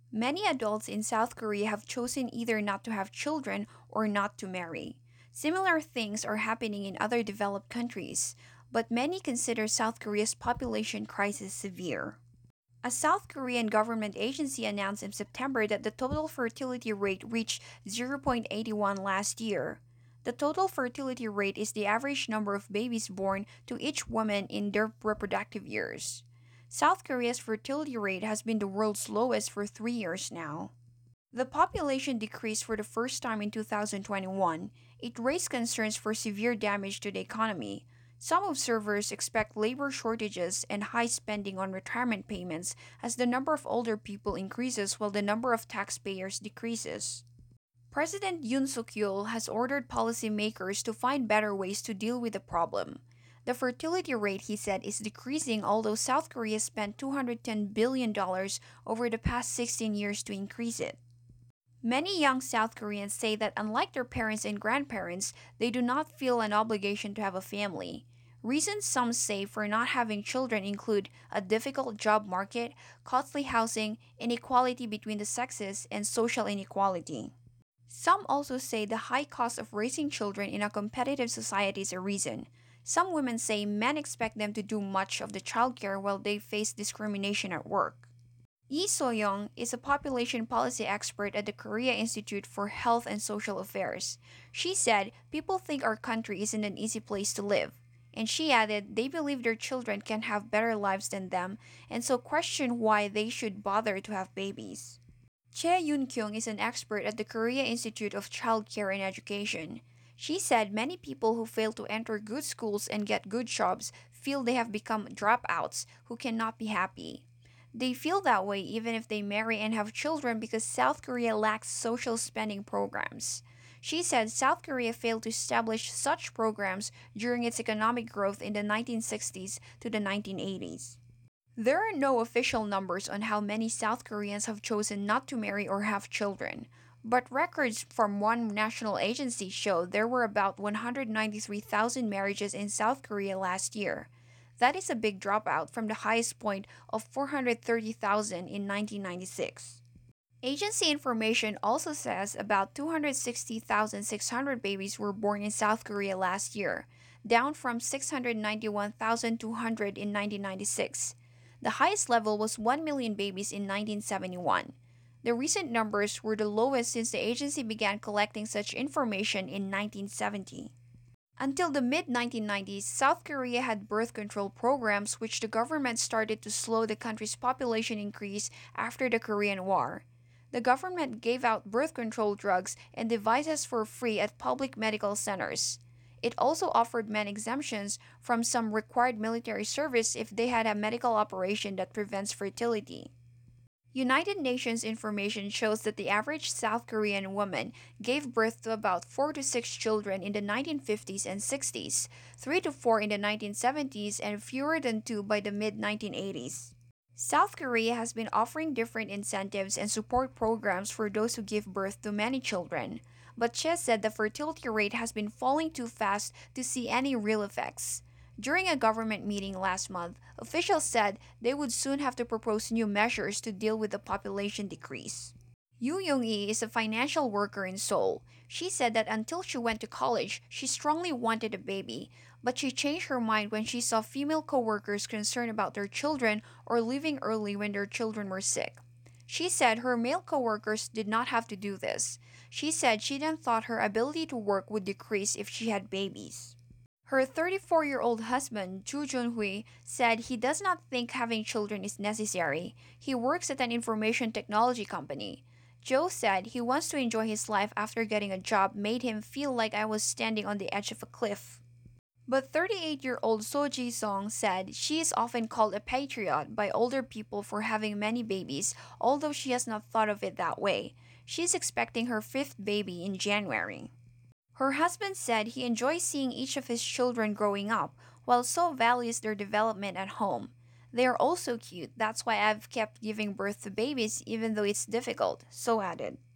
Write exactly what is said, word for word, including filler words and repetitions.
Many adults in South Korea have chosen either not to have children or not to marry. Similar things are happening in other developed countries, but many consider South Korea's population crisis severe. A South Korean government agency announced in September that the total fertility rate reached zero point eight one last year. The total fertility rate is the average number of babies born to each woman in their reproductive years. South Korea's fertility rate has been the world's lowest for three years now. The population decreased for the first time in two thousand twenty-one. It raised concerns for severe damage to the economy. Some observers expect labor shortages and high spending on retirement payments as the number of older people increases while the number of taxpayers decreases. President Yoon Suk Yeol has ordered policymakers to find better ways to deal with the problem. The fertility rate, he said, is decreasing, although South Korea spent two hundred ten billion dollars over the past sixteen years to increase it. Many young South Koreans say that unlike their parents and grandparents, they do not feel an obligation to have a family. Reasons some say for not having children include a difficult job market, costly housing, inequality between the sexes, and social inequality. Some also say the high cost of raising children in a competitive society is a reason. Some women say men expect them to do much of the childcare while they face discrimination at work. Lee So-young is a population policy expert at the Korea Institute for Health and Social Affairs. She said, "People think our country isn't an easy place to live." And she added, they believe their children can have better lives than them, and so question why they should bother to have babies. Che Yoon-kyung is an expert at the Korea Institute of Child Care and Education. She said many people who fail to enter good schools and get good jobs feel they have become dropouts who cannot be happy. They feel that way even if they marry and have children because South Korea lacks social spending programs. She said South Korea failed to establish such programs during its economic growth in the nineteen sixties to the nineteen eighties. There are no official numbers on how many South Koreans have chosen not to marry or have children, but records from one national agency show there were about one hundred ninety-three thousand marriages in South Korea last year. That is a big dropout from the highest point of four hundred thirty thousand in nineteen ninety-six. Agency information also says about two hundred sixty thousand six hundred babies were born in South Korea last year, down from six hundred ninety-one thousand two hundred in nineteen ninety-six. The highest level was one million babies in nineteen seventy-one. The recent numbers were the lowest since the agency began collecting such information in nineteen seventy. Until the mid nineteen nineties, South Korea had birth control programs which the government started to slow the country's population increase after the Korean War. The government gave out birth control drugs and devices for free at public medical centers. It also offered men exemptions from some required military service if they had a medical operation that prevents fertility. United Nations information shows that the average South Korean woman gave birth to about four to six children in the nineteen fifties and sixties, three to four in the nineteen seventies, and fewer than two by the mid nineteen eighties. South Korea has been offering different incentives and support programs for those who give birth to many children, but Che said the fertility rate has been falling too fast to see any real effects. During a government meeting last month, officials said they would soon have to propose new measures to deal with the population decrease. Yoo Young-i is a financial worker in Seoul. She said that until she went to college, she strongly wanted a baby, but she changed her mind when she saw female coworkers concerned about their children or leaving early when their children were sick. She said her male coworkers did not have to do this. She said she then thought her ability to work would decrease if she had babies. Her thirty-four-year-old husband, Ju Jun-hui, said he does not think having children is necessary. He works at an information technology company. Joe said he wants to enjoy his life after getting a job made him feel like I was standing on the edge of a cliff. But thirty-eight-year-old So Ji-sung said she is often called a patriot by older people for having many babies, although she has not thought of it that way. She is expecting her fifth baby in January. Her husband said he enjoys seeing each of his children growing up, while So values their development at home. They are also cute, that's why I've kept giving birth to babies even though it's difficult, So added.